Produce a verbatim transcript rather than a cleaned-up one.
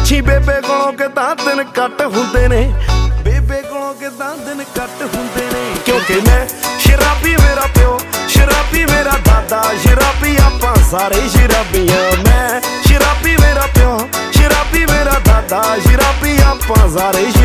ਪੁੱਛੀ ਬੇਬੇ ਕੋਲੋਂ ਕਿਦਾਂ ਦਿਨ ਕੱਟ ਹੁੰਦੇ ਨੇ, ਬੇਬੇ ਕੋਲੋਂ ਕਿਦਾਂ ਦਿਨ ਕੱਟ ਹੁੰਦੇ ਨੇ। ਕਿਉਂਕਿ ਮੈਂ ਸ਼ਰਾਬੀ ਮੇਰਾ ਪਿਓ, ਸ਼ਰਾਬੀ ਮੇਰਾ ਦਾਦਾ, ਸ਼ਰਾਬੀ ਆਪਾਂ ਸਾਰੇ ਸ਼ਰਾਬੀਆਂ। ਮੈਂ ਸ਼ਰਾਬੀ ਮੇਰਾ ਪਿਓ, ਸ਼ਰਾਬੀ ਮੇਰਾ ਦਾਦਾ, ਸ਼ਰਾਬੀ ਆਪਾਂ ਸਾਰੇ